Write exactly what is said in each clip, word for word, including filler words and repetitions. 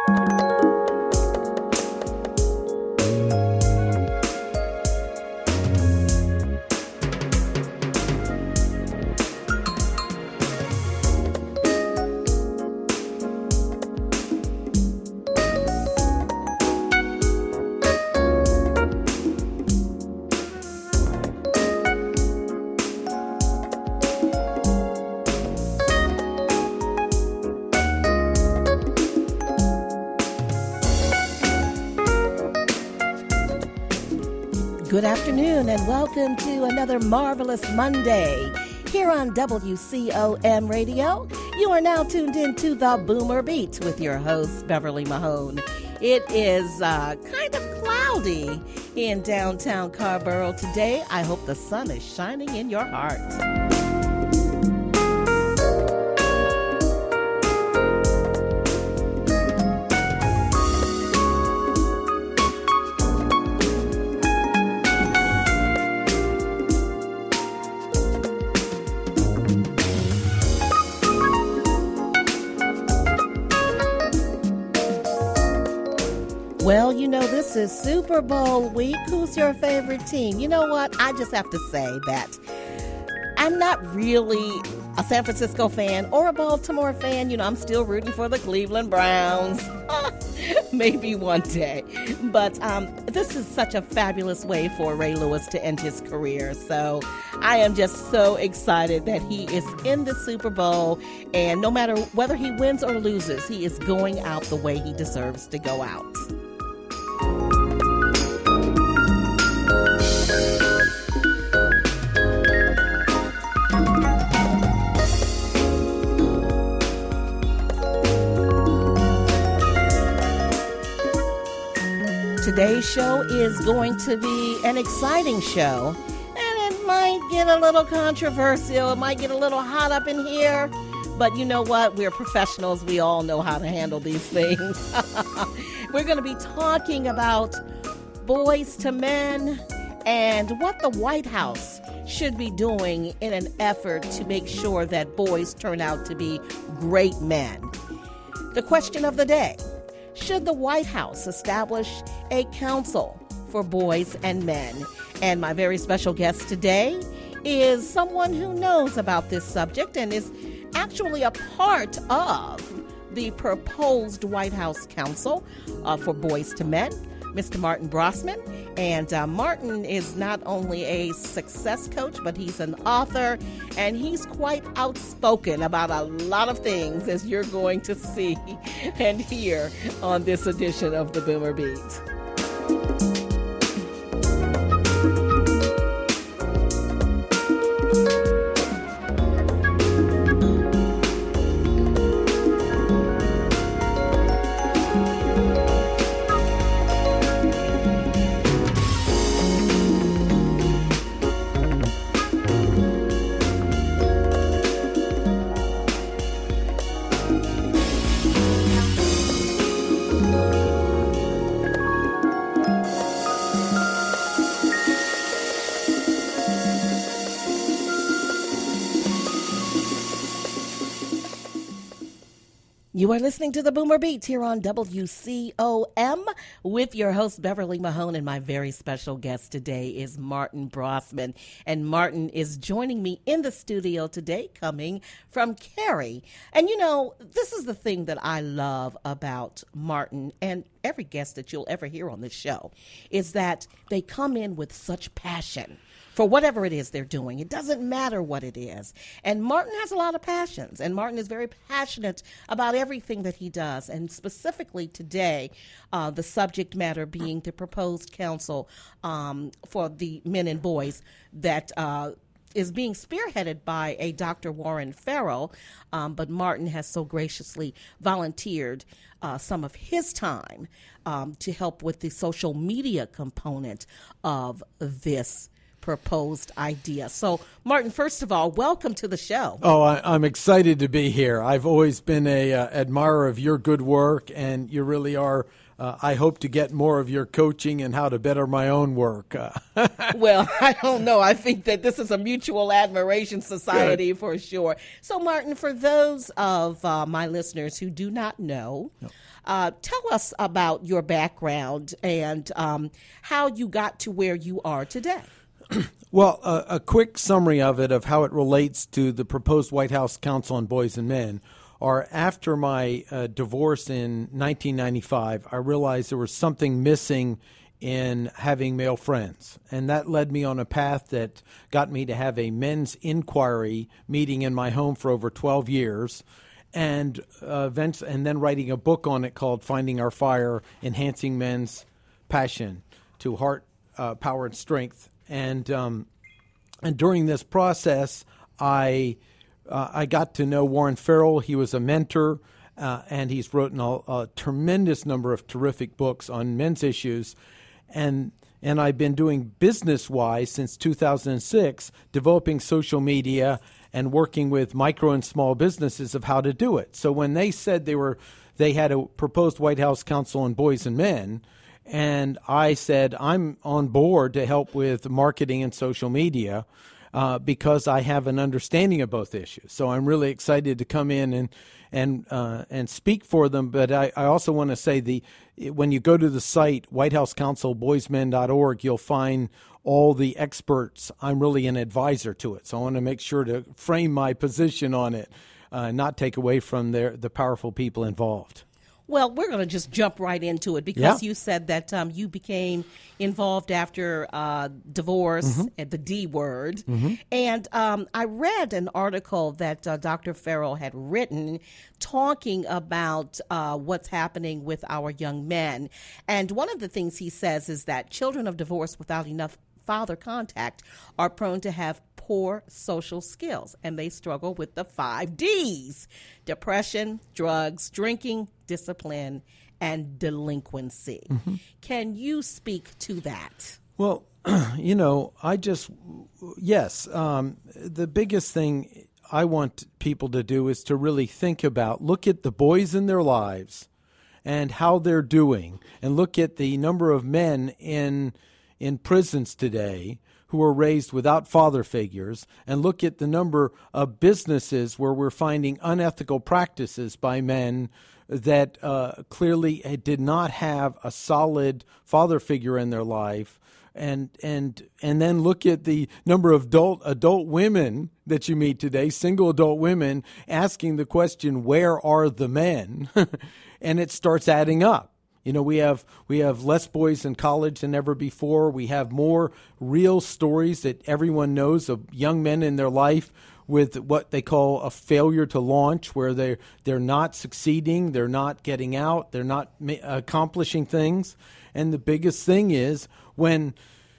Good afternoon and welcome to another marvelous Monday here on W C O M Radio. You are now tuned in to the Boomer Beat with your host, Beverly Mahone. It is uh, kind of cloudy in downtown Carrboro today. I hope the sun is shining in your heart. Well, you know, this is Super Bowl week. Who's your favorite team? You know what? I just have to say that I'm not really a San Francisco fan or a Baltimore fan. You know, I'm still rooting for the Cleveland Browns. Maybe one day. But um, this is such a fabulous way for Ray Lewis to end his career. So I am just so excited that he is in the Super Bowl. And no matter whether he wins or loses, he is going out the way he deserves to go out. Today's show is going to be an exciting show, and it might get a little controversial. It might get a little hot up in here, but you know what? We're professionals. We all know how to handle these things. We're going to be talking about Boys to Men and what the White House should be doing in an effort to make sure that boys turn out to be great men. The question of the day: should the White House establish a council for boys and men? And my very special guest today is someone who knows about this subject and is actually a part of the proposed White House Council uh, for Boys to Men, Mister Martin Brosman. And uh, Martin is not only a success coach, but he's an author, and he's quite outspoken about a lot of things, as you're going to see and hear on this edition of the Boomer Beat. You are listening to the Boomer Beat here on W C O M with your host, Beverly Mahone, and my very special guest today is Martin Brosman. And Martin is joining me in the studio today, coming from Cary. And, you know, this is the thing that I love about Martin and every guest that you'll ever hear on this show, is that they come in with such passion for whatever it is they're doing. It doesn't matter what it is. And Martin has a lot of passions, and Martin is very passionate about everything that he does. And specifically today, uh, the subject matter being the proposed council um, for the men and boys that uh, is being spearheaded by a Doctor Warren Farrell, um, but Martin has so graciously volunteered uh, some of his time um, to help with the social media component of this proposed idea. So, Martin, first of all, welcome to the show. Oh, I, I'm excited to be here. I've always been a uh, admirer of your good work, and you really are uh, I hope to get more of your coaching and how to better my own work. Uh, well, I don't know. I think that this is a mutual admiration society Good. For sure. So, Martin, for those of uh, my listeners who do not know, no. uh, tell us about your background and um, how you got to where you are today. Well, uh, a quick summary of it, of how it relates to the proposed White House Council on Boys and Men, are after my uh, divorce in nineteen ninety-five, I realized there was something missing in having male friends. And that led me on a path that got me to have a men's inquiry meeting in my home for over twelve years. And, uh, events, and then writing a book on it called Finding Our Fire, Enhancing Men's Passion to Heart, uh, Power, and Strength. And um, and during this process, I uh, I got to know Warren Farrell. He was a mentor, uh, and he's written a, a tremendous number of terrific books on men's issues. And and I've been doing business-wise since two thousand six, developing social media and working with micro and small businesses of how to do it. So when they said they were they had a proposed White House Council on Boys and Men, and I said, I'm on board to help with marketing and social media uh, because I have an understanding of both issues. So I'm really excited to come in and and uh, and speak for them. But I, I also want to say, the when you go to the site, white house council boys men dot org, you'll find all the experts. I'm really an advisor to it. So I want to make sure to frame my position on it, uh, not take away from their, the powerful people involved. Well, we're going to just jump right into it because yeah. you said that um, you became involved after uh, divorce, mm-hmm. the D word. Mm-hmm. And um, I read an article that uh, Doctor Farrell had written talking about uh, what's happening with our young men. And one of the things he says is that children of divorce without enough father contact are prone to have poor social skills, and they struggle with the five Ds: depression, drugs, drinking, discipline, and delinquency. Mm-hmm. Can you speak to that? Well, you know, I just, yes, um, the biggest thing I want people to do is to really think about, look at the boys in their lives and how they're doing, and look at the number of men in in prisons today who are raised without father figures, and look at the number of businesses where we're finding unethical practices by men that uh, clearly did not have a solid father figure in their life. And and and then look at the number of adult adult women that you meet today, single adult women, asking the question, where are the men? And it starts adding up. You know, we have we have less boys in college than ever before. We have more real stories that everyone knows of young men in their life with what they call a failure to launch, where they're, they're not succeeding, they're not getting out, they're not ma- accomplishing things. And the biggest thing is when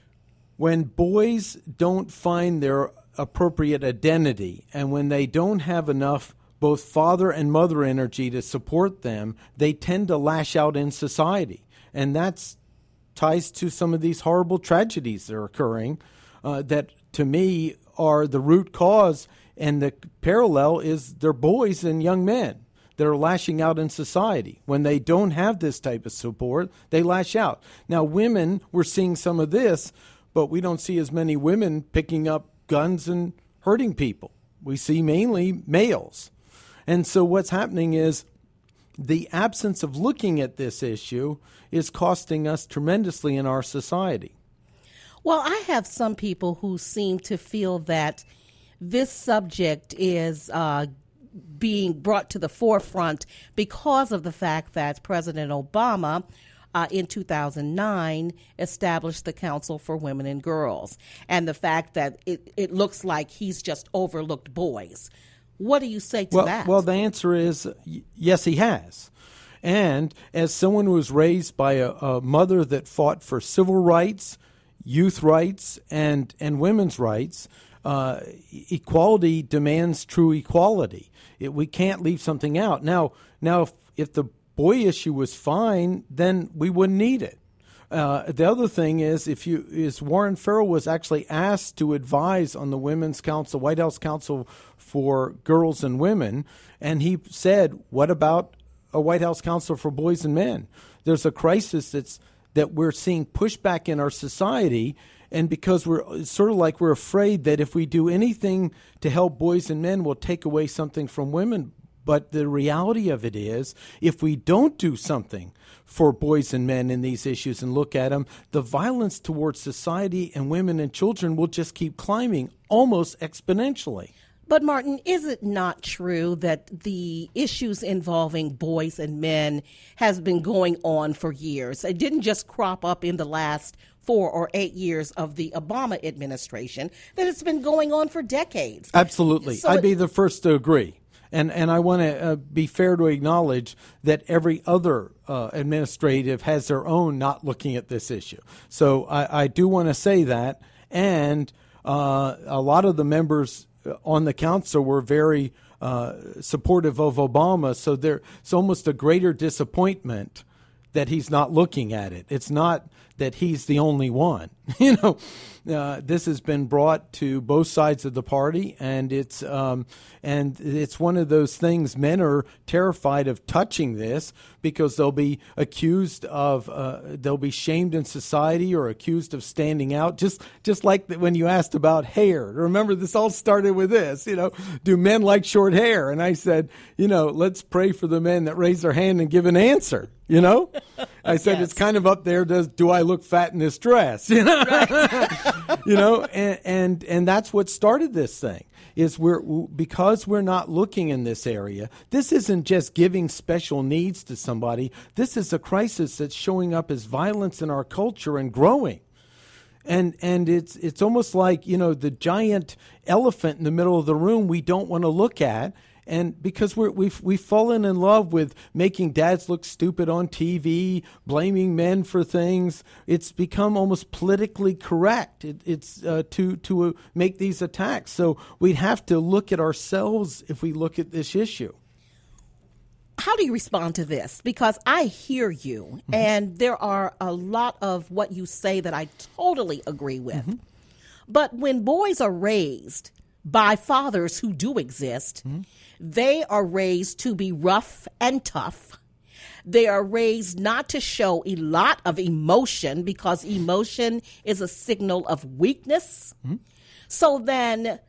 when boys don't find their appropriate identity, and when they don't have enough both father and mother energy to support them, they tend to lash out in society. And that ties to some of these horrible tragedies that are occurring uh, that, to me, are the root cause. And the parallel is they're boys and young men that are lashing out in society. When they don't have this type of support, they lash out. Now, women, we're seeing some of this, but we don't see as many women picking up guns and hurting people. We see mainly males. And so what's happening is the absence of looking at this issue is costing us tremendously in our society. Well, I have some people who seem to feel that this subject is uh, being brought to the forefront because of the fact that President Obama uh, in two thousand nine established the Council for Women and Girls, and the fact that it, it looks like he's just overlooked boys. What do you say to well, that? Well, the answer is yes, he has. And as someone who was raised by a, a mother that fought for civil rights, youth rights, and, and women's rights, uh, equality demands true equality. It, we can't leave something out. Now, now if, if the boy issue was fine, then we wouldn't need it. Uh, the other thing is, if you is Warren Farrell was actually asked to advise on the Women's Council, White House Council for Girls and Women, and he said, "What about a White House Council for Boys and Men. There's a crisis that's that we're seeing pushback in our society, and because we're it's sort of like we're afraid that if we do anything to help boys and men, we'll take away something from women. But the reality of it is, if we don't do something for boys and men in these issues and look at them, the violence towards society and women and children will just keep climbing almost exponentially. But, Martin, is it not true that the issues involving boys and men has been going on for years? It didn't just crop up in the last four or eight years of the Obama administration, that it's been going on for decades. Absolutely. So I'd it, be the first to agree. And and I want to uh, be fair to acknowledge that every other uh, administrative has their own not looking at this issue. So I, I do want to say that. And uh, a lot of the members on the council were very uh, supportive of Obama. So there, it's almost a greater disappointment that he's not looking at it. It's not that he's the only one. You know, uh, this has been brought to both sides of the party, and it's um, and it's one of those things. Men are terrified of touching this because they'll be accused of uh, they'll be shamed in society or accused of standing out. Just just like when you asked about hair. Remember, this all started with this. You know, do men like short hair? And I said, you know, let's pray for the men that raise their hand and give an answer. You know, I said Yes. It's kind of up there. Does do I look fat in this dress? You know, Right. you know, and, and and that's what started this thing. Is we're because we're not looking in this area. This isn't just giving special needs to somebody. This is a crisis that's showing up as violence in our culture and growing. And and it's it's almost like, you know, the giant elephant in the middle of the room we don't want to look at. And because we're, we've we've fallen in love with making dads look stupid on T V, blaming men for things, it's become almost politically correct. It, it's uh, to to uh, make these attacks. So we'd have to look at ourselves if we look at this issue. How do you respond to this? Because I hear you, mm-hmm. and there are a lot of what you say that I totally agree with. Mm-hmm. But when boys are raised by fathers who do exist, mm-hmm. they are raised to be rough and tough. They are raised not to show a lot of emotion because emotion is a signal of weakness. Mm-hmm. So then,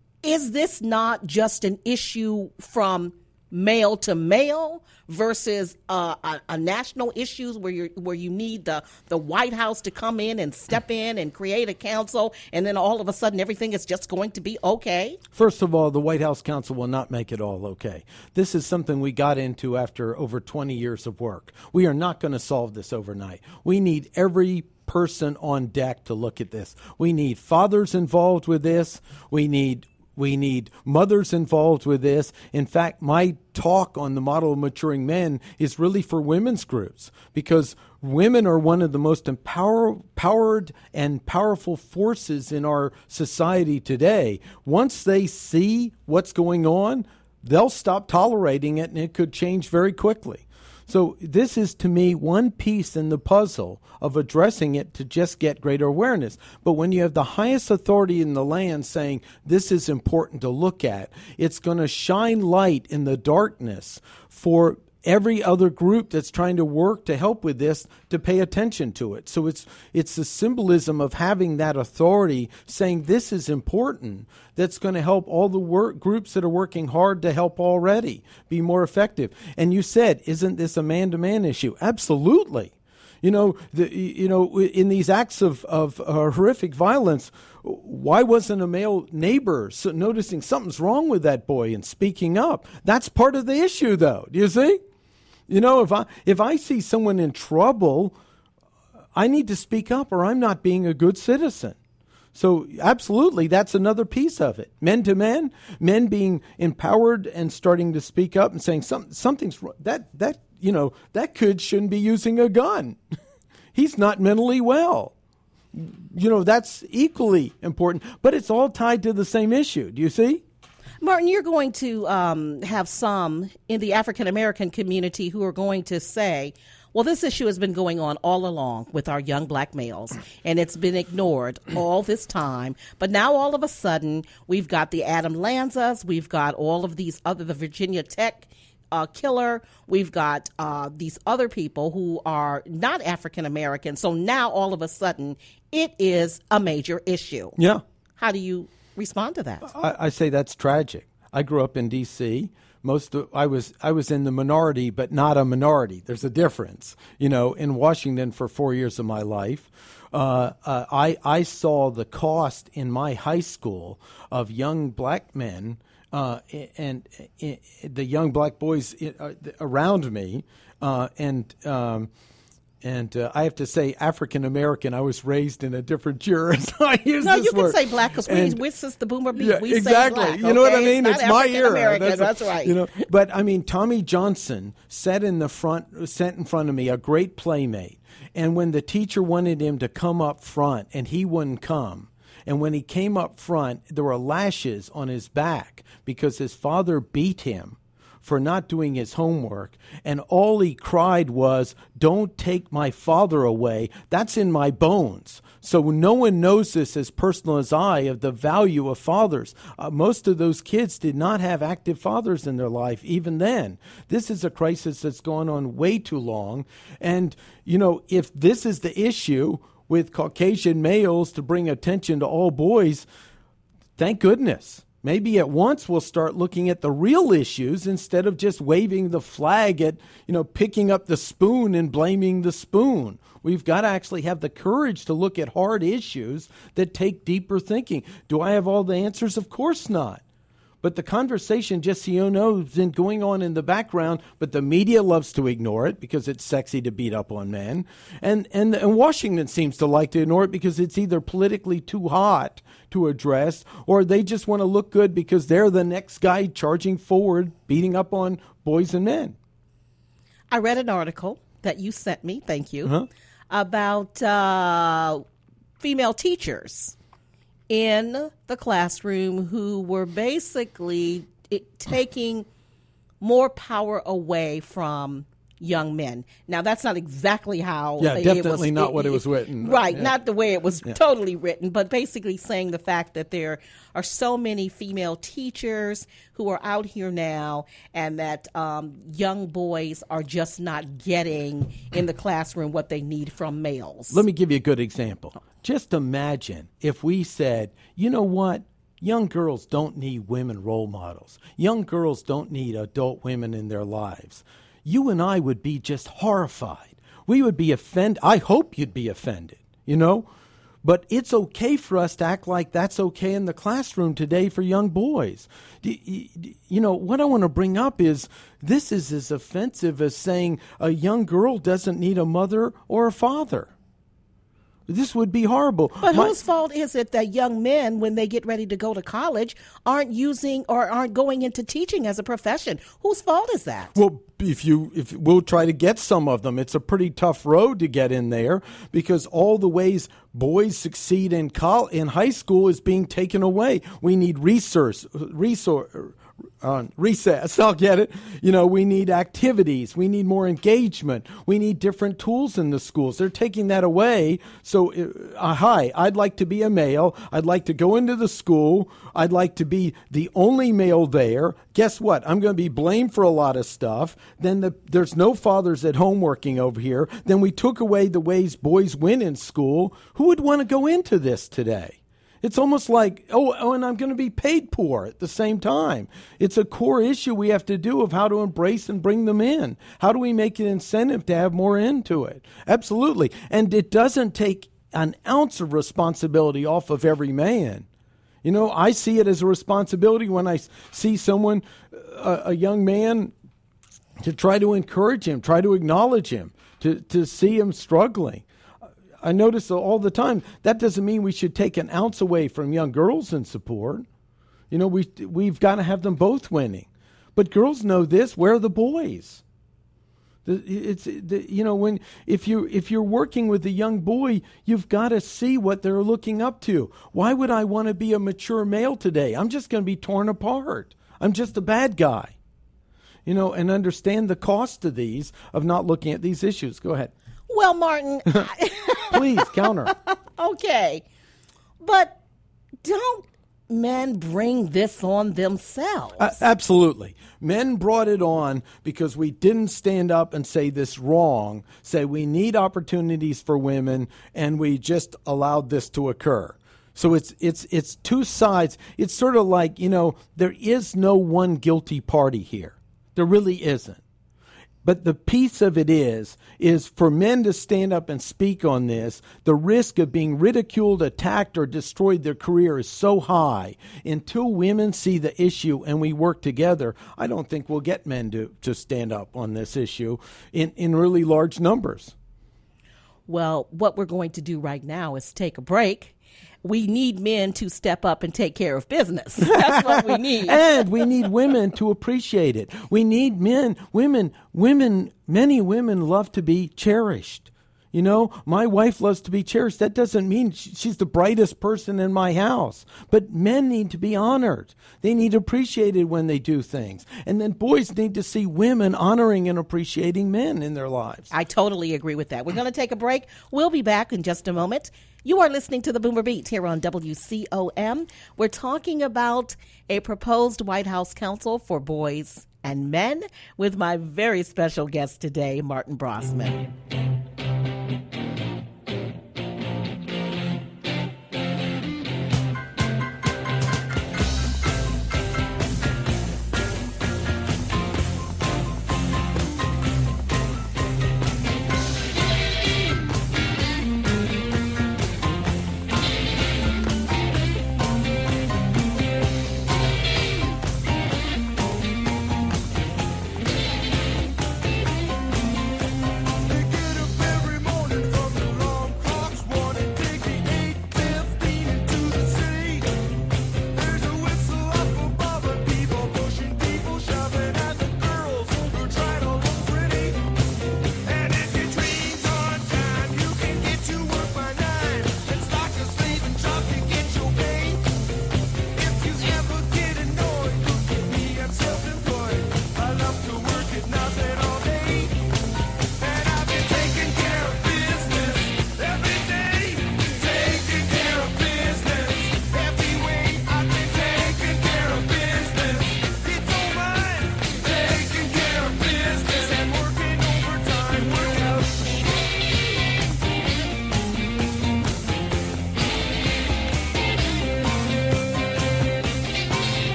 is this not just an issue from male to male versus uh, a, a national issues where you where you need the, the White House to come in and step in and create a council, and then all of a sudden everything is just going to be okay? First of all, the White House Council will not make it all okay. This is something we got into after over twenty years of work. We are not going to solve this overnight. We need every person on deck to look at this. We need fathers involved with this. We need We need mothers involved with this. In fact, my talk on the model of maturing men is really for women's groups because women are one of the most empower, empowered and powerful forces in our society today. Once they see what's going on, they'll stop tolerating it, and it could change very quickly. So this is, to me, one piece in the puzzle of addressing it to just get greater awareness. But when you have the highest authority in the land saying this is important to look at, it's going to shine light in the darkness for every other group that's trying to work to help with this to pay attention to it. So it's it's the symbolism of having that authority saying this is important that's going to help all the work groups that are working hard to help already be more effective. And you said, isn't this a man-to-man issue? Absolutely. You know, the, you know, in these acts of, of uh, horrific violence, why wasn't a male neighbor so noticing something's wrong with that boy and speaking up? That's part of the issue, though. Do you see? You know, if I if I see someone in trouble, I need to speak up or I'm not being a good citizen. So absolutely, that's another piece of it. Men to men, men being empowered and starting to speak up and saying Some, something's wrong. That, that, you know, that kid shouldn't be using a gun. He's not mentally well. You know, that's equally important, but it's all tied to the same issue. Do you see? Martin, you're going to um, have some in the African-American community who are going to say, well, this issue has been going on all along with our young black males, and it's been ignored all this time. But now all of a sudden, we've got the Adam Lanzas, we've got all of these other, the Virginia Tech uh, killer. We've got uh, these other people who are not African American. So now all of a sudden it is a major issue. Yeah. How do you respond to that? I, I say that's tragic. I grew up in D C Most of, I was I was in the minority, but not a minority. There's a difference. You know, in Washington for four years of my life, uh, uh, I I saw the cost in my high school of young black men uh, and, and the young black boys around me, uh, and. Um, And uh, I have to say, African American. I was raised in a different era, so I use no, this you can word. say black because we, And- we since the boomer beat, Yeah, we exactly. say black. You know what I okay? mean? It's, It's not my era. African-American, That's, that's right. You know, but I mean, Tommy Johnson sat in the front, sat in front of me, a great playmate. And when the teacher wanted him to come up front, and he wouldn't come, and when he came up front, there were lashes on his back because his father beat him for not doing his homework, and all he cried was, "Don't take my father away. That's in my bones." So no one knows this as personal as I of the value of fathers. Uh, most of those kids did not have active fathers in their life even then. This is a crisis that's gone on way too long. And, you know, if this is the issue with Caucasian males to bring attention to all boys, thank goodness. Maybe at once we'll start looking at the real issues instead of just waving the flag at, you know, picking up the spoon and blaming the spoon. We've got to actually have the courage to look at hard issues that take deeper thinking. Do I have all the answers? Of course not. But the conversation, just so you know, has been going on in the background, but the media loves to ignore it because it's sexy to beat up on men. And, and, and Washington seems to like to ignore it because it's either politically too hot to address, or they just want to look good because they're the next guy charging forward, beating up on boys and men. I read an article that you sent me, thank you, Uh-huh. about uh, female teachers in the classroom who were basically it, taking more power away from young men. Now, that's not exactly how Yeah, it definitely was, not it, what it was written. Right, Yeah. not the way it was Yeah. totally written, but basically saying the fact that there are so many female teachers who are out here now and that um, young boys are just not getting in the classroom what they need from males. Let me give you a good example. Just imagine if we said, you know what? Young girls don't need women role models. Young girls don't need adult women in their lives. You and I would be just horrified. We would be offended. I hope you'd be offended, you know? But it's okay for us to act like that's okay in the classroom today for young boys. You know, what I want to bring up is this is as offensive as saying a young girl doesn't need a mother or a father. This would be horrible. But My- whose fault is it that young men, when they get ready to go to college, aren't using or aren't going into teaching as a profession? Whose fault is that? Well, if you if we'll try to get some of them, it's a pretty tough road to get in there because all the ways boys succeed in col- in high school is being taken away. We need resource resource. Uh, recess, I'll get it. You know, we need activities. We need more engagement. We need different tools in the schools. They're taking that away. So, uh, hi, I'd like to be a male. I'd like to go into the school. I'd like to be the only male there. Guess what? I'm going to be blamed for a lot of stuff. Then the, there's no fathers at home working over here. Then we took away the ways boys win in school. Who would want to go into this today? It's almost like, oh, oh, and I'm going to be paid poor at the same time. It's a core issue we have to do of how to embrace and bring them in. How do we make an incentive to have more into it? Absolutely. And it doesn't take an ounce of responsibility off of every man. You know, I see it as a responsibility when I see someone, a, a young man, to try to encourage him, try to acknowledge him, to, to see him struggling. I notice all the time, that doesn't mean we should take an ounce away from young girls in support. You know, we, we've got to have them both winning. But girls know this, where are the boys? It's, you know, when if you if you're working with a young boy, you've got to see what they're looking up to. Why would I want to be a mature male today? I'm just going to be torn apart. I'm just a bad guy. You know, and understand the cost of these, of not looking at these issues. Go ahead. Well, Martin. Please, counter. Okay. But don't men bring this on themselves? Uh, absolutely. Men brought it on because we didn't stand up and say this wrong, say we need opportunities for women, and we just allowed this to occur. So it's it's it's two sides. It's sort of like, you know, there is no one guilty party here. There really isn't. But the piece of it is, is for men to stand up and speak on this, the risk of being ridiculed, attacked, or destroyed their career is so high. Until women see the issue and we work together, I don't think we'll get men to, to stand up on this issue in, in really large numbers. Well, what we're going to do right now is take a break. We need men to step up and take care of business. That's what we need. And we need women to appreciate it. We need men, women, women, many women love to be cherished. You know, my wife loves to be cherished. That doesn't mean she's the brightest person in my house. But men need to be honored. They need appreciated when they do things. And then boys need to see women honoring and appreciating men in their lives. I totally agree with that. We're going to take a break. We'll be back in just a moment. You are listening to the Boomer Beat here on W C O M. We're talking about a proposed White House council for boys and men with my very special guest today, Martin Brosman.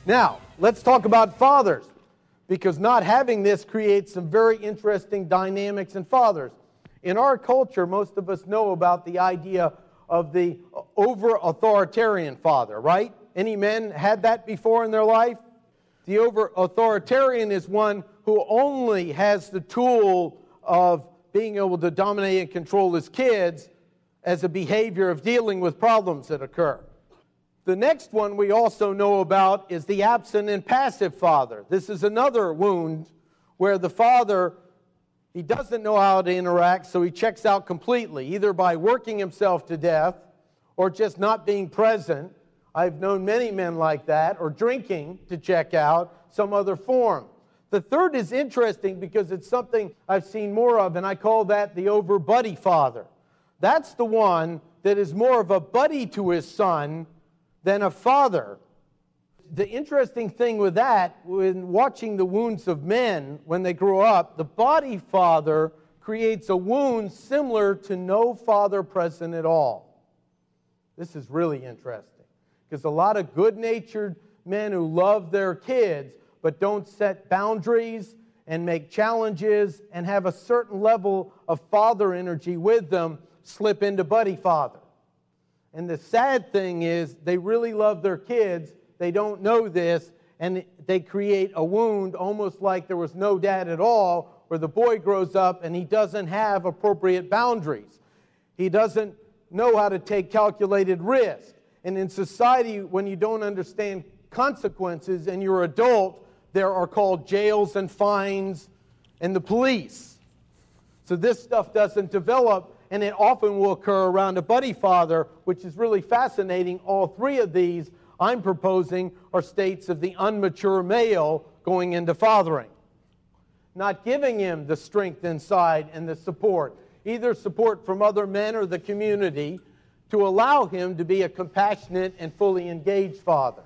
Now, let's talk about fathers, because not having this creates some very interesting dynamics in fathers. In our culture, most of us know about the idea of the over-authoritarian father, right? Any men had that before in their life? The over-authoritarian is one who only has the tool of being able to dominate and control his kids as a behavior of dealing with problems that occur. The next one we also know about is the absent and passive father. This is another wound where the father, he doesn't know how to interact, so he checks out completely, either by working himself to death or just not being present. I've known many men like that, or drinking to check out, some other form. The third is interesting because it's something I've seen more of, and I call that the over-buddy father. That's the one that is more of a buddy to his son than a father. The interesting thing with that, when watching the wounds of men when they grow up, the body father creates a wound similar to no father present at all. This is really interesting, because a lot of good-natured men who love their kids but don't set boundaries and make challenges and have a certain level of father energy with them slip into buddy father. And the sad thing is they really love their kids, they don't know this, and they create a wound almost like there was no dad at all, where the boy grows up and he doesn't have appropriate boundaries. He doesn't know how to take calculated risk. And in society, when you don't understand consequences and you're an adult, there are called jails and fines and the police. So this stuff doesn't develop, and it often will occur around a buddy father, which is really fascinating. All three of these I'm proposing are states of the unmature male going into fathering. Not giving him the strength inside and the support, either support from other men or the community, to allow him to be a compassionate and fully engaged father.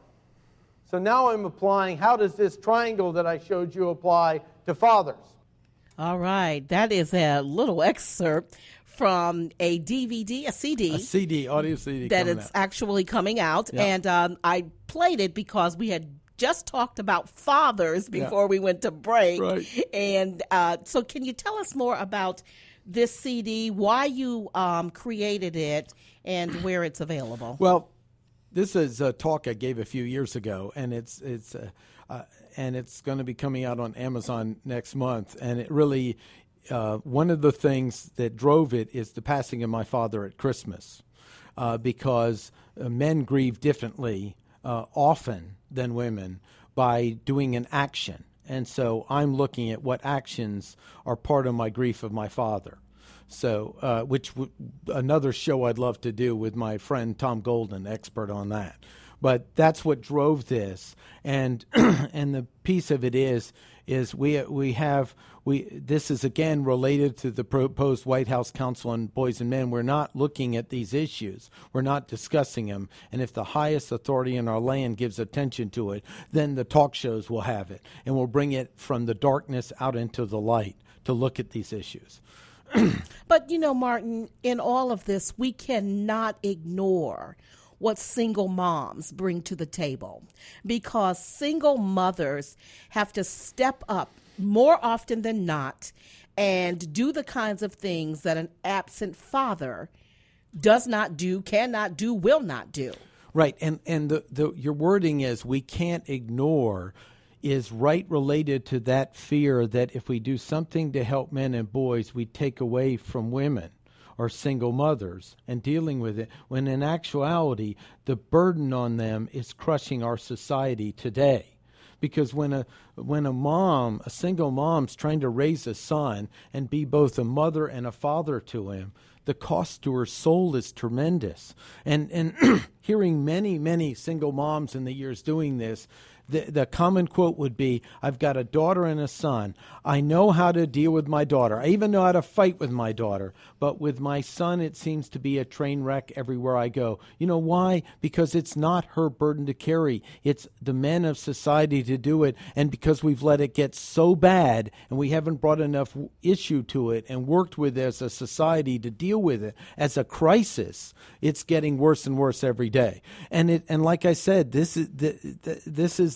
So now I'm applying, how does this triangle that I showed you apply to fathers? All right, that is a little excerpt from a D V D, a C D. A C D, audio C D. That it's out. actually coming out. Yep. And um, I played it because we had just talked about fathers before yep. we went to break. Right. And uh, so can you tell us more about this C D, why you um, created it, and where it's available? Well, this is a talk I gave a few years ago, and it's it's uh, uh, and it's going to be coming out on Amazon next month. And it really, uh, one of the things that drove it is the passing of my father at Christmas, uh, because uh, men grieve differently uh, often than women by doing an action. And so I'm looking at what actions are part of my grief of my father. So, uh, which w- another show I'd love to do with my friend Tom Golden, expert on that. But that's what drove this, and and the piece of it is is we we have we this is again related to the proposed White House Council on Boys and Men. We're not looking at these issues. We're not discussing them. And if the highest authority in our land gives attention to it, then the talk shows will have it, and we'll bring it from the darkness out into the light to look at these issues. But, you know, Martin, in all of this, we cannot ignore what single moms bring to the table, because single mothers have to step up more often than not and do the kinds of things that an absent father does not do, cannot do, will not do. Right. And, and the, the, your wording is we can't ignore is right related to that fear that if we do something to help men and boys, we take away from women or single mothers and dealing with it, when in actuality, the burden on them is crushing our society today. Because when a when a mom, a single mom's trying to raise a son and be both a mother and a father to him, the cost to her soul is tremendous. And and hearing many, many single moms in the years doing this, The, the common quote would be, I've got a daughter and a son. I know how to deal with my daughter. I even know how to fight with my daughter. But with my son, it seems to be a train wreck everywhere I go. You know why? Because it's not her burden to carry. It's the men of society to do it. And because we've let it get so bad and we haven't brought enough issue to it and worked with it as a society to deal with it as a crisis, it's getting worse and worse every day. And it and like I said, this is the, the, this is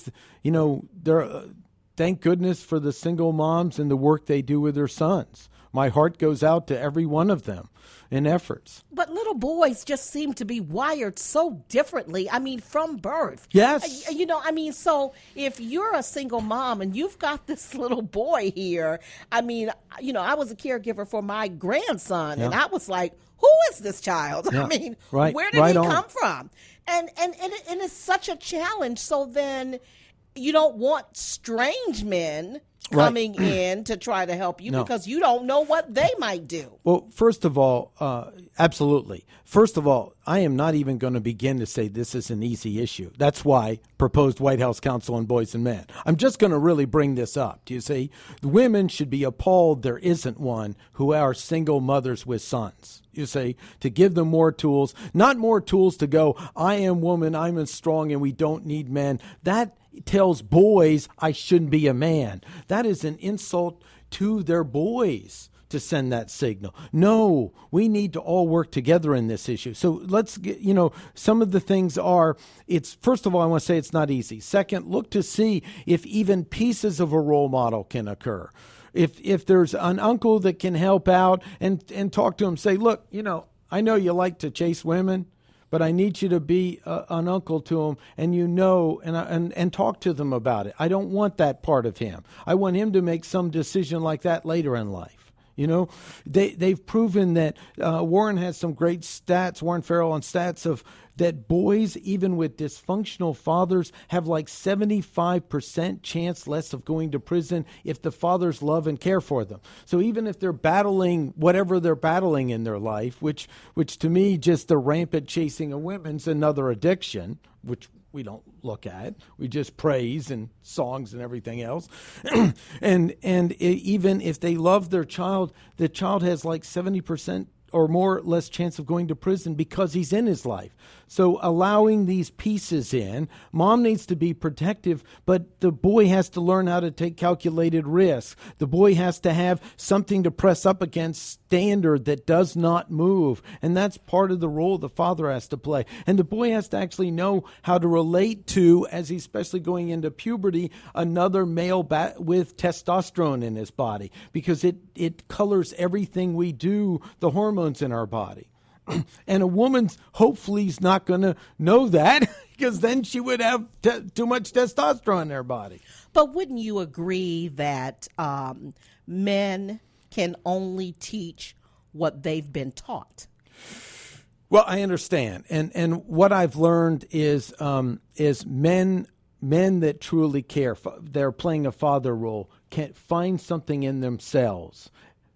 because, you know, there. Uh, thank goodness for the single moms and the work they do with their sons. My heart goes out to every one of them in efforts. But little boys just seem to be wired so differently. I mean, from birth. Yes. You know, I mean, so if you're a single mom and you've got this little boy here, I mean, you know, I was a caregiver for my grandson, yeah. and I was like, who is this child? Yeah. I mean, right. where did right he on. come from? And, and, and, it, and it's such a challenge. So then you don't want strange men coming right. in to try to help you no. because you don't know what they might do. Well, first of all, uh, absolutely. First of all, I am not even going to begin to say this is an easy issue. That's why proposed White House Council on Boys and Men. I'm just going to really bring this up. Do you see? The women should be appalled there isn't one who are single mothers with sons. You say, to give them more tools, not more tools to go, I am woman, I'm as strong, and we don't need men. That tells boys I shouldn't be a man. That is an insult to their boys to send that signal. No, we need to all work together in this issue. So let's get, you know, some of the things are, it's, first of all, I want to say it's not easy. Second, look to see if even pieces of a role model can occur. If if there's an uncle that can help out and, and talk to him, say, look, you know, I know you like to chase women, but I need you to be uh, an uncle to them, and you know, and, and and talk to them about it. I don't want that part of him. I want him to make some decision like that later in life. You know, they, they've proven that uh, Warren has some great stats, Warren Farrell on stats of that boys, even with dysfunctional fathers, have like seventy-five percent chance less of going to prison if the fathers love and care for them. So even if they're battling whatever they're battling in their life, which which to me, just the rampant chasing of women's another addiction, which we don't look at. We just praise and songs and everything else. and and it, even if they love their child, the child has like seventy percent or more less chance of going to prison because he's in his life. So allowing these pieces in, mom needs to be protective, but the boy has to learn how to take calculated risks. The boy has to have something to press up against, standard that does not move. And that's part of the role the father has to play. And the boy has to actually know how to relate to, as he's especially going into puberty, another male ba- with testosterone in his body, because it, it colors everything we do, the hormones in our body. And a woman's hopefully is not going to know that because then she would have te- too much testosterone in her body. But wouldn't you agree that um, men can only teach what they've been taught? Well, I understand. And and what I've learned is um, is men men that truly care, they're playing a father role, can find something in themselves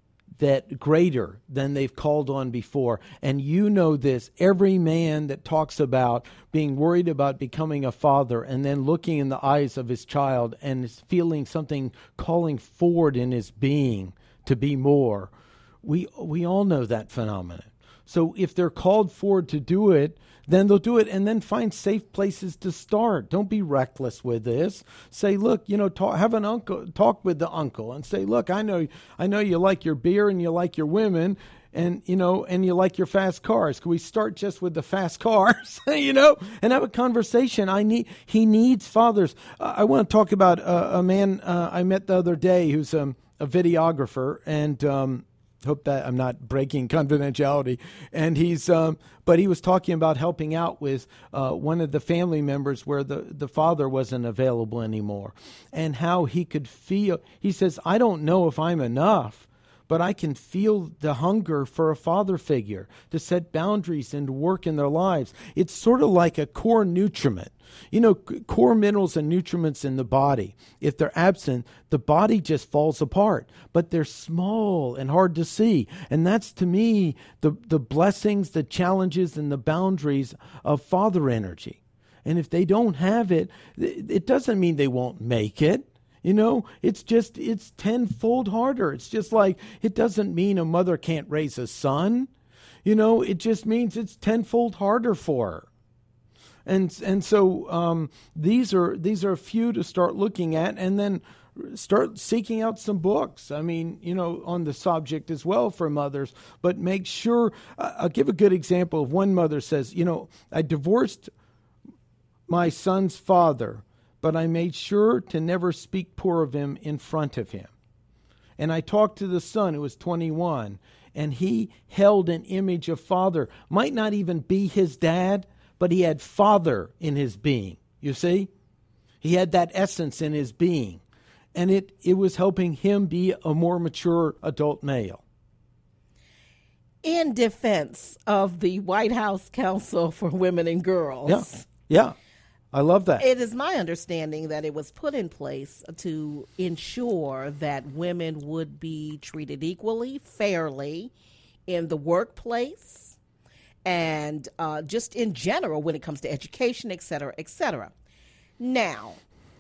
that greater than they've called on before. And you know this, every man that talks about being worried about becoming a father and then looking in the eyes of his child and is feeling something calling forward in his being to be more, we we all know that phenomenon. So if they're called forward to do it, then they'll do it, and then find safe places to start. Don't be reckless with this. Say, look, you know, talk, have an uncle, talk with the uncle, and say, look, I know, I know you like your beer and you like your women, and you know, and you like your fast cars. Can we start just with the fast cars, you know, and have a conversation? I need, he needs fathers. Uh, I want to talk about uh, a man uh, I met the other day who's um, a videographer, and um, hope that I'm not breaking confidentiality. And he's, um, but he was talking about helping out with uh, one of the family members where the, the father wasn't available anymore, and how he could feel. He says, I don't know if I'm enough, but I can feel the hunger for a father figure to set boundaries and to work in their lives. It's sort of like a core nutriment. You know, core minerals and nutriments in the body, if they're absent, the body just falls apart. But they're small and hard to see. And that's, to me, the, the blessings, the challenges, and the boundaries of father energy. And if they don't have it, it doesn't mean they won't make it. You know, it's just, it's tenfold harder. It's just like, it doesn't mean a mother can't raise a son. You know, it just means it's tenfold harder for her. And and so um, these are these are a few to start looking at, and then start seeking out some books. I mean, you know, on the subject as well for mothers. But make sure, uh, I'll give a good example of one mother says, you know, I divorced my son's father, but I made sure to never speak poor of him in front of him. And I talked to the son, who was twenty-one, and he held an image of father. Might not even be his dad, but he had father in his being. You see? He had that essence in his being. And it, it was helping him be a more mature adult male. In defense of the White House Council for Women and Girls. Yeah, yeah. I love that. It is my understanding that it was put in place to ensure that women would be treated equally, fairly in the workplace, and uh, just in general when it comes to education, et cetera, et cetera. Now,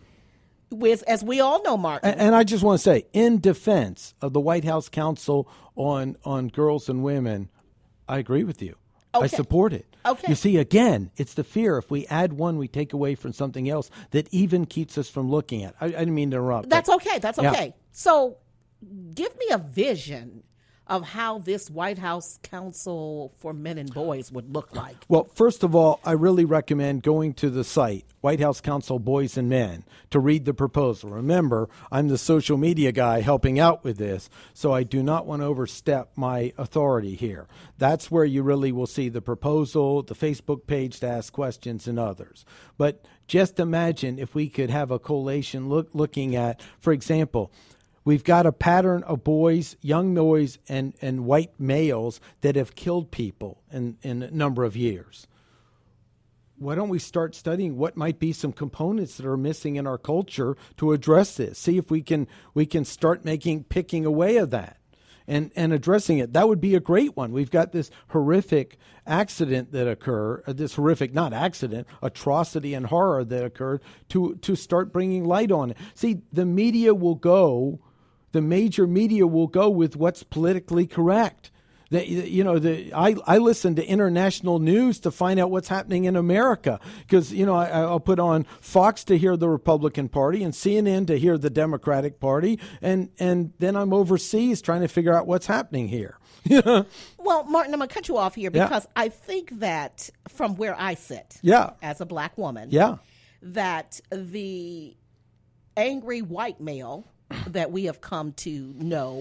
with, as we all know, Martin. And, and I just want to say, in defense of the White House Council on, on Girls and Women, I agree with you. Okay. I support it. Okay. You see, again, it's the fear. If we add one, we take away from something else that even keeps us from looking at. I, I didn't mean to interrupt. That's but, okay. That's okay. Yeah. So give me a vision of how this White House Council for Men and Boys would look like. Well, first of all, I really recommend going to the site, White House Council Boys and Men, to read the proposal. Remember, I'm the social media guy helping out with this, so I do not want to overstep my authority here. That's where you really will see the proposal, the Facebook page to ask questions, and others. But just imagine if we could have a collation look, looking at, for example, we've got a pattern of boys, young boys, and, and white males that have killed people in, in a number of years. Why don't we start studying what might be some components that are missing in our culture to address this? See if we can we can start making picking away of that and, and addressing it. That would be a great one. We've got this horrific accident that occurred, this horrific, not accident, atrocity and horror that occurred to, to start bringing light on it. See, the media will go... The major media will go with what's politically correct. The, you know, the, I, I listen to international news to find out what's happening in America because, you know, I, I'll put on Fox to hear the Republican Party and C N N to hear the Democratic Party. And, and then I'm overseas trying to figure out what's happening here. Well, Martin, I'm going to cut you off here because yeah. I think that from where I sit yeah. as a black woman, yeah. that the angry white male that we have come to know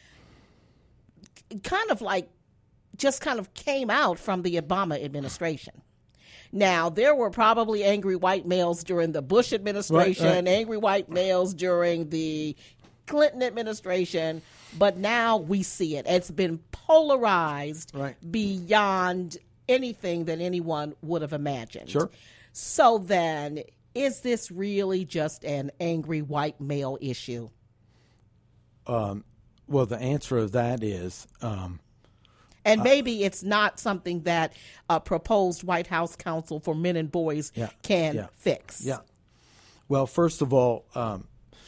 kind of like just kind of came out from the Obama administration. Now, there were probably angry white males during the Bush administration, right, right. angry white males during the Clinton administration, but now we see it. It's been polarized right. beyond anything that anyone would have imagined. Sure. So then, is this really just an angry white male issue? Um, well, the answer of that is... Um, and maybe uh, it's not something that a proposed White House Council for Men and Boys yeah, can yeah, fix. Yeah. Well, first of all... Um,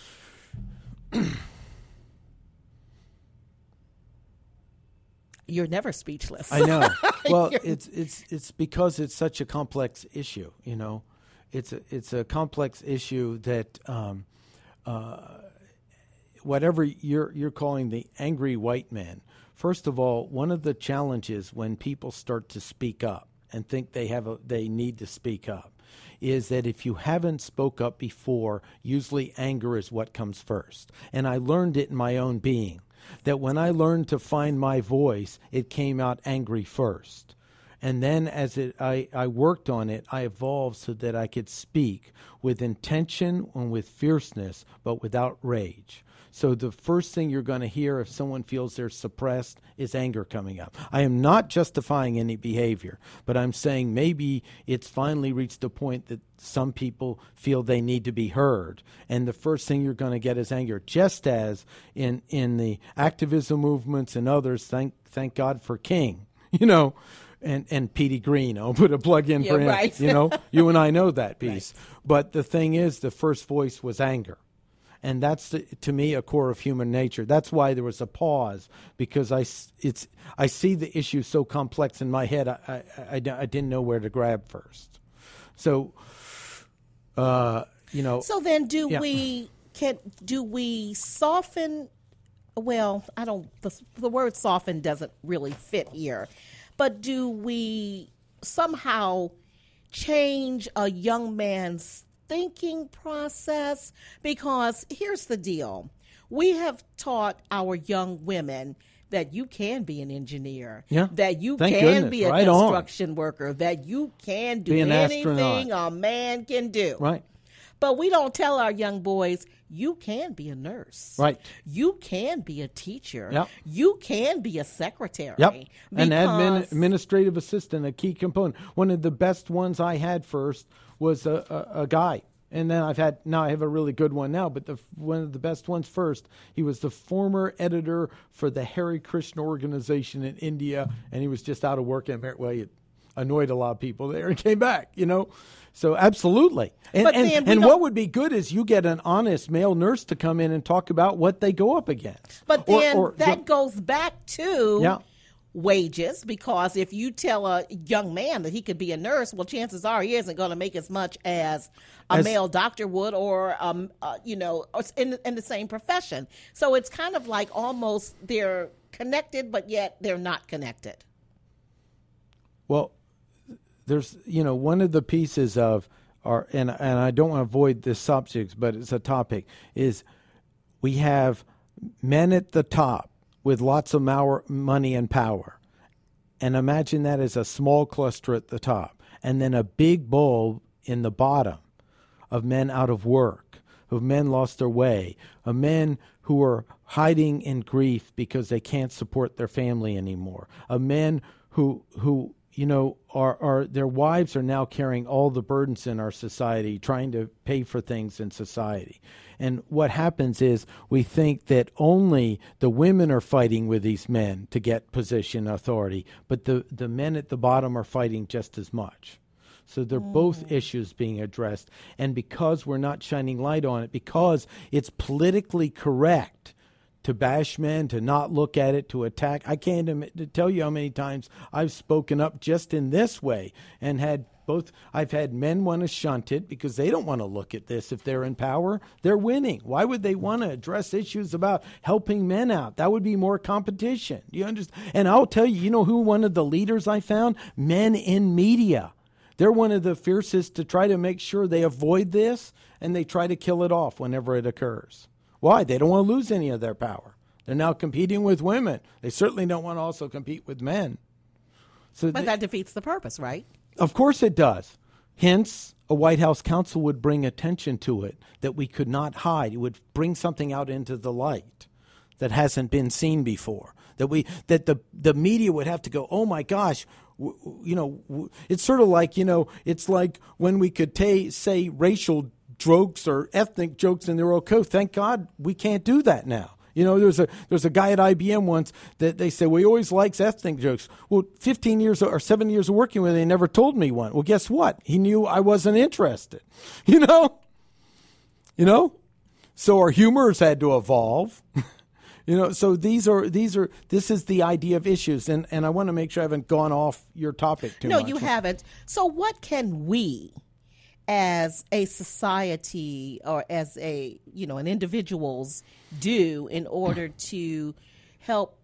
You're never speechless. I know. Well, it's it's it's because it's such a complex issue, you know. It's a, it's a complex issue that um, uh, whatever you're you're calling the angry white man. First of all, one of the challenges when people start to speak up and think they have a, they need to speak up is that if you haven't spoke up before, usually anger is what comes first. And I learned it in my own being, that when I learned to find my voice, it came out angry first. And then as it, I, I worked on it, I evolved so that I could speak with intention and with fierceness, but without rage. So the first thing you're going to hear if someone feels they're suppressed is anger coming up. I am not justifying any behavior, but I'm saying maybe it's finally reached a point that some people feel they need to be heard. And the first thing you're going to get is anger, just as in, in the activism movements and others, thank thank God for King, you know, and, and Petey Green. I'll put a plug in yeah, for him. Right. You know, you and I know that piece. Right. But the thing is, the first voice was anger. And that's, the, to me, a core of human nature. That's why there was a pause, because I, it's, I see the issue so complex in my head, I, I, I, I didn't know where to grab first. So, uh, you know. So then do yeah. we can do we soften, well, I don't, the, the word soften doesn't really fit here, but do we somehow change a young man's thinking process? Because here's the deal. We have taught our young women that you can be an engineer, yeah. that you Thank can goodness. be a right construction on. worker, that you can do be an anything astronaut. a man can do. Right. But we don't tell our young boys, you can be a nurse. Right. You can be a teacher. Yep. You can be a secretary. Yep. An because- admin, administrative assistant, a key component. One of the best ones I had first was a, a, a guy. And then I've had, now I have a really good one now, but the, one of the best ones first, he was the former editor for the Hare Krishna organization in India, and he was just out of work. And well, he annoyed a lot of people there and came back, you know. So absolutely. And, But and, then we and don't- what would be good is you get an honest male nurse to come in and talk about what they go up against. But Or- then or- that goes back to Yeah. wages, because if you tell a young man that he could be a nurse, well, chances are he isn't going to make as much as a As- male doctor would, or um, uh, you know, in in the same profession. So it's kind of like almost they're connected, but yet they're not connected. Well, there's, you know, one of the pieces of our, and, and I don't want to avoid this subject, but it's a topic, is we have men at the top with lots of mower, money and power. And imagine that as a small cluster at the top, and then a big bulb in the bottom of men out of work, of men lost their way, of men who are hiding in grief because they can't support their family anymore, of men who who you know are are their wives are now carrying all the burdens in our society, trying to pay for things in society. And what happens is we think that only the women are fighting with these men to get position authority, but the, the men at the bottom are fighting just as much. So they're mm. both issues being addressed. And because we're not shining light on it, because it's politically correct to bash men, to not look at it, to attack, I can't em- to tell you how many times I've spoken up just in this way and had both. I've had men want to shunt it because they don't want to look at this. If they're in power, they're winning. Why would they want to address issues about helping men out? That would be more competition. You understand? And I'll tell you, you know who one of the leaders I found? Men in media. They're one of the fiercest to try to make sure they avoid this, and they try to kill it off whenever it occurs. Why? They don't want to lose any of their power. They're now competing with women. They certainly don't want to also compete with men. So but th- that defeats the purpose, right? Of course it does. Hence, a White House counsel would bring attention to it that we could not hide. It would bring something out into the light that hasn't been seen before. That we that the, the media would have to go, oh my gosh, w- you know, w- it's sort of like, you know, it's like when we could ta- say racial jokes or ethnic jokes and they're okay. Thank God we can't do that now. You know, there's a there's a guy at I B M once that they said, well, he always likes ethnic jokes. Well, fifteen years or seven years of working with him, they never told me one. Well, guess what? He knew I wasn't interested. You know? You know? So our humors had to evolve. You know, so these are these are this is the idea of issues, and, and I want to make sure I haven't gone off your topic too no, much. No, you haven't. So what can we as a society or as a, you know, an individuals do in order to help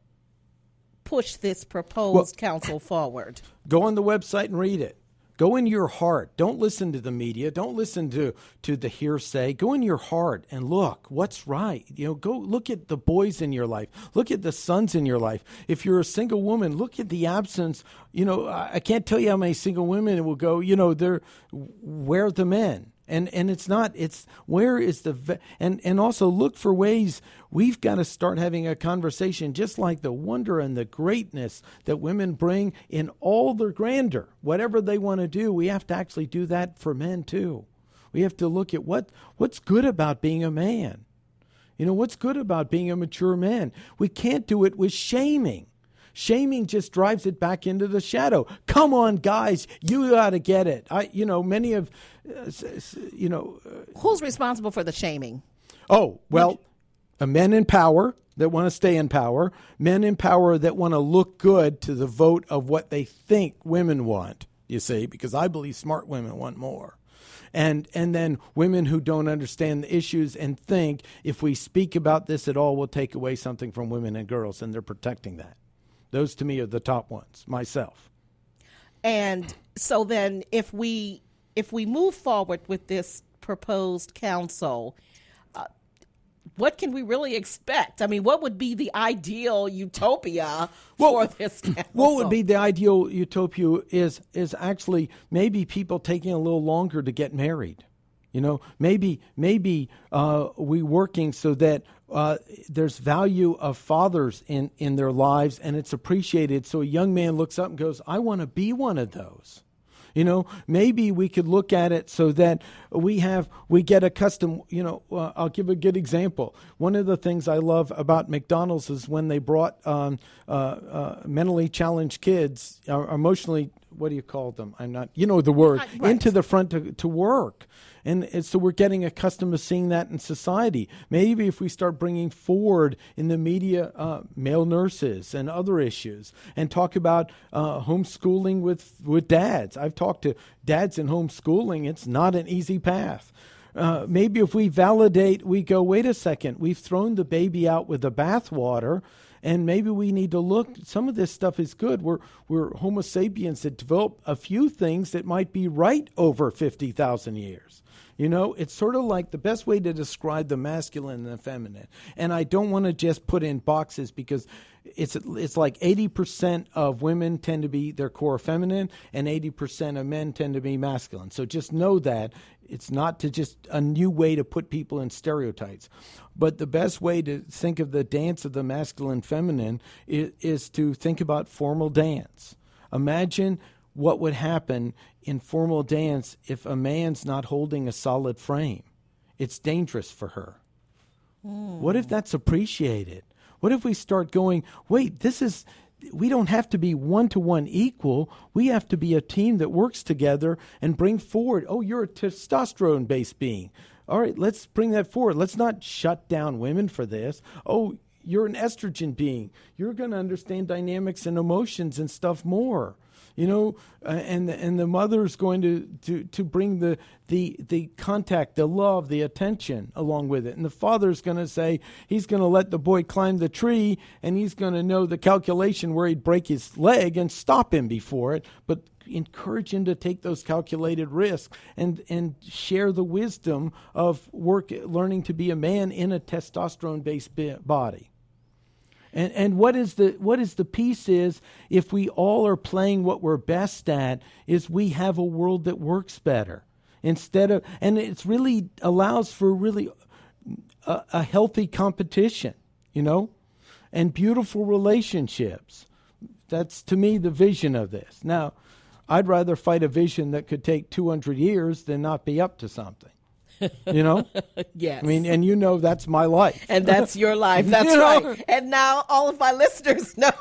push this proposed well, council forward? Go on the website and read it. Go in your heart. Don't listen to the media. Don't listen to, to the hearsay. Go in your heart and look what's right. You know, go look at the boys in your life. Look at the sons in your life. If you're a single woman, look at the absence. You know, I can't tell you how many single women will go, you know, they're, where are the men? And and it's not, it's where is the, and, and also look for ways. We've got to start having a conversation just like the wonder and the greatness that women bring in all their grandeur. Whatever they want to do, we have to actually do that for men too. We have to look at what what's good about being a man. You know, what's good about being a mature man. We can't do it with shaming. Shaming just drives it back into the shadow. Come on, guys, you got to get it. I, you know, many of, uh, you know. Uh, Who's responsible for the shaming? Oh, well, uh, men in power that want to stay in power, men in power that want to look good to the vote of what they think women want, you see, because I believe smart women want more. And and then women who don't understand the issues and think if we speak about this at all, we'll take away something from women and girls, and they're protecting that. Those, to me, are the top ones, myself. And so then if we if we move forward with this proposed council, uh, what can we really expect? I mean, what would be the ideal utopia well, for this council? What would be the ideal utopia is is actually maybe people taking a little longer to get married. You know, maybe maybe uh, we working so that uh, there's value of fathers in, in their lives and it's appreciated. So a young man looks up and goes, I want to be one of those. You know, maybe we could look at it so that we have, we get accustomed, you know, uh, I'll give a good example. One of the things I love about McDonald's is when they brought um, uh, uh, mentally challenged kids, or emotionally, what do you call them? I'm not, you know the word, right. into the front to, to work. And, and so we're getting accustomed to seeing that in society. Maybe if we start bringing forward in the media uh, male nurses and other issues and talk about uh, homeschooling with, with dads. I've talked to dads in homeschooling. It's not an easy path. Uh, maybe if we validate, we go, wait a second, we've thrown the baby out with the bathwater. And maybe we need to look, some of this stuff is good. We're, we're Homo sapiens that develop a few things that might be right over fifty thousand years. You know, it's sort of like the best way to describe the masculine and the feminine. And I don't want to just put in boxes because it's it's like eighty percent of women tend to be their core feminine and eighty percent of men tend to be masculine. So just know that it's not to just a new way to put people in stereotypes. But the best way to think of the dance of the masculine feminine is, is to think about formal dance. Imagine what would happen in formal dance if a man's not holding a solid frame. It's dangerous for her. Mm. What if that's appreciated? What if we start going, wait, this is, we don't have to be one-to-one equal. We have to be a team that works together and bring forward, oh, you're a testosterone-based being. All right, let's bring that forward. Let's not shut down women for this. Oh, you're an estrogen being. You're going to understand dynamics and emotions and stuff more. You know, uh, and the, and the mother's going to, to, to bring the, the the contact, the love, the attention along with it. And the father's going to say he's going to let the boy climb the tree and he's going to know the calculation where he'd break his leg and stop him before it, but encourage him to take those calculated risks and, and share the wisdom of work, learning to be a man in a testosterone-based body. And and what is the what is the piece is if we all are playing what we're best at is we have a world that works better instead of, and it's really allows for really a, a healthy competition, you know, and beautiful relationships. That's to me the vision of this. Now, I'd rather fight a vision that could take two hundred years than not be up to something. You know? Yes. I mean, and you know that's my life. And that's your life. That's you right. know? And now all of my listeners know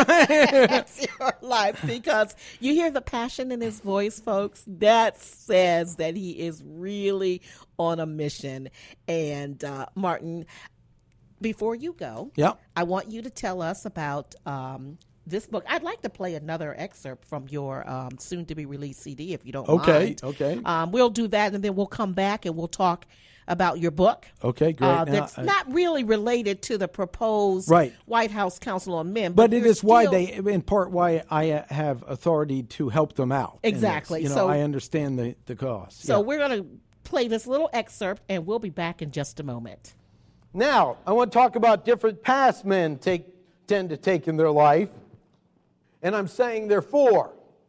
that's your life because you hear the passion in his voice, folks. That says that he is really on a mission. And uh, Martin, before you go, yep. I want you to tell us about um, this book. I'd like to play another excerpt from your um, soon-to-be-released C D, if you don't okay, mind. Okay, okay. Um, we'll do that, and then we'll come back and we'll talk about your book. Okay, great. Uh, now, that's I, not really related to the proposed right. White House Council on Men. But, but it is still, why they, in part, why I have authority to help them out. Exactly. You know, so, I understand the, the cost. So yeah. we're going to play this little excerpt, and we'll be back in just a moment. Now, I want to talk about different paths men take, tend to take in their life. And I'm saying there are four.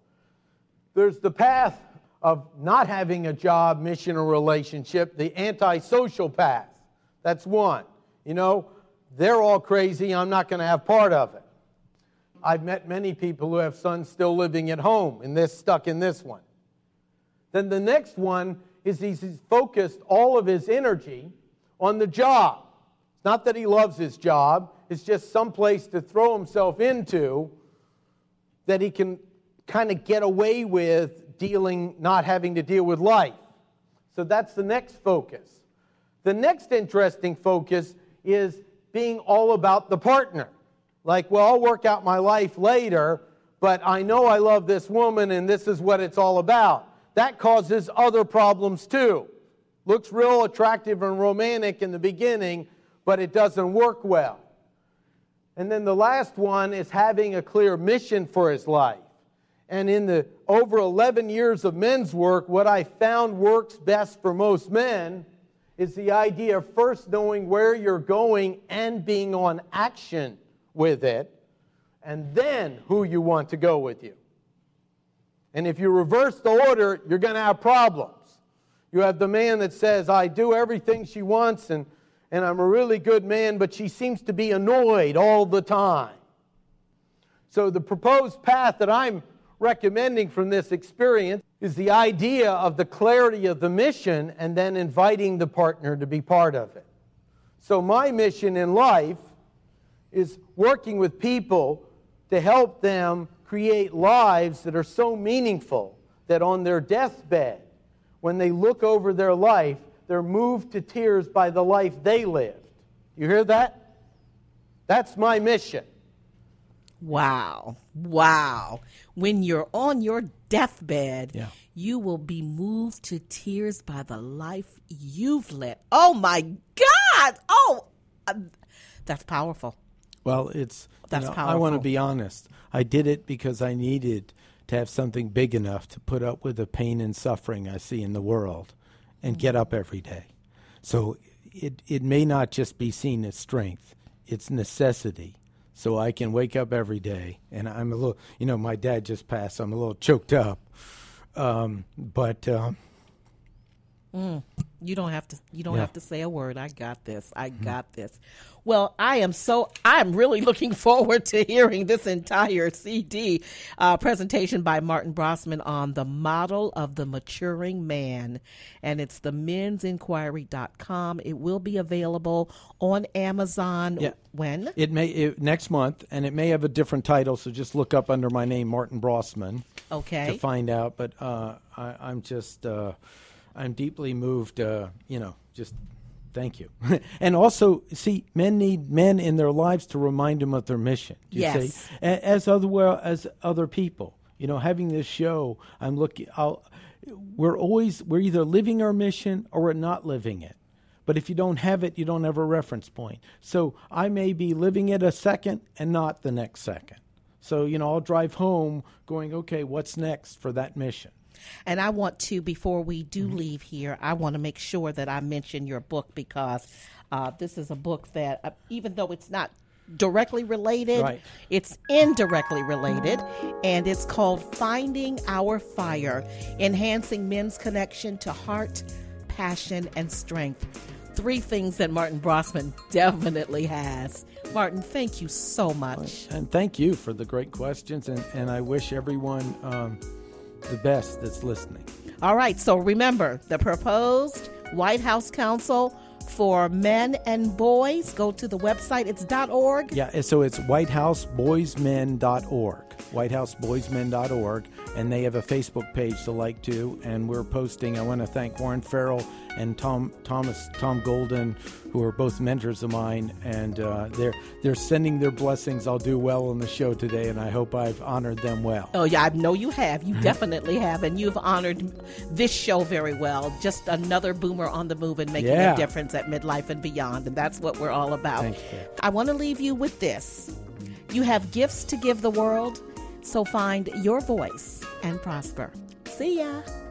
There's the path of not having a job, mission, or relationship, the antisocial path. That's one. You know, they're all crazy. I'm not going to have part of it. I've met many people who have sons still living at home and this stuck in this one. Then the next one is he's focused all of his energy on the job. It's not that he loves his job. It's just some place to throw himself into that he can kind of get away with dealing, not having to deal with life. So that's the next focus. The next interesting focus is being all about the partner. Like, well, I'll work out my life later, but I know I love this woman and this is what it's all about. That causes other problems too. Looks real attractive and romantic in the beginning, but it doesn't work well. And then the last one is having a clear mission for his life. And in the over eleven years of men's work, what I found works best for most men is the idea of first knowing where you're going and being on action with it, and then who you want to go with you. And if you reverse the order, you're going to have problems. You have the man that says, I do everything she wants, and, and I'm a really good man, but she seems to be annoyed all the time. So the proposed path that I'm recommending from this experience is the idea of the clarity of the mission and then inviting the partner to be part of it. So my mission in life is working with people to help them create lives that are so meaningful that on their deathbed, when they look over their life, they're moved to tears by the life they lived. You hear that? That's my mission. Wow. Wow. When you're on your deathbed, yeah. you will be moved to tears by the life you've led. Oh, my God. Oh, uh, that's powerful. Well, it's, that's you know, powerful. I want to be honest. I did it because I needed to have something big enough to put up with the pain and suffering I see in the world and mm-hmm. get up every day. So it, it may not just be seen as strength. It's necessity. So I can wake up every day, and I'm a little, you know, my dad just passed, so I'm a little choked up. Um, but um, mm, you don't have to. You don't yeah. have to say a word. I got this. I mm-hmm. got this. Well, I am so. I'm really looking forward to hearing this entire C D uh, presentation by Martin Brossman on the model of the maturing man, and it's the men's inquiry dot com. It will be available on Amazon. Yeah. When? It may it, next month, and it may have a different title. So just look up under my name, Martin Brossman. Okay. To find out, but uh, I, I'm just uh, I'm deeply moved. Uh, you know, just. Thank you. And also, see, men need men in their lives to remind them of their mission. You yes. see? As other well as other people. You know, having this show, I'm looking. I'll, we're always we're either living our mission or we're not living it. But if you don't have it, you don't have a reference point. So I may be living it a second and not the next second. So you know, I'll drive home going, okay, what's next for that mission? And I want to, before we do mm-hmm. leave here, I want to make sure that I mention your book because uh, this is a book that, uh, even though it's not directly related, right. it's indirectly related, and it's called Finding Our Fire, Enhancing Men's Connection to Heart, Passion, and Strength. Three things that Martin Brossman definitely has. Martin, thank you so much. And thank you for the great questions, and, and I wish everyone... Um, the best that's listening. All right. So remember, the proposed White House Council for men and boys. Go to the website. It's .org. Yeah. So it's white house boys men dot org. white house boys men dot org. And they have a Facebook page to like too. And we're posting. I want to thank Warren Farrell and Tom Thomas Tom Golden, who are both mentors of mine. And uh, they're they're sending their blessings. I'll do well on the show today, and I hope I've honored them well. Oh yeah, I know you have. You definitely have, and you've honored this show very well. Just another boomer on the move and making yeah. a difference at midlife and beyond, and that's what we're all about. Thank you. I want to leave you with this: you have gifts to give the world. So find your voice and prosper. See ya.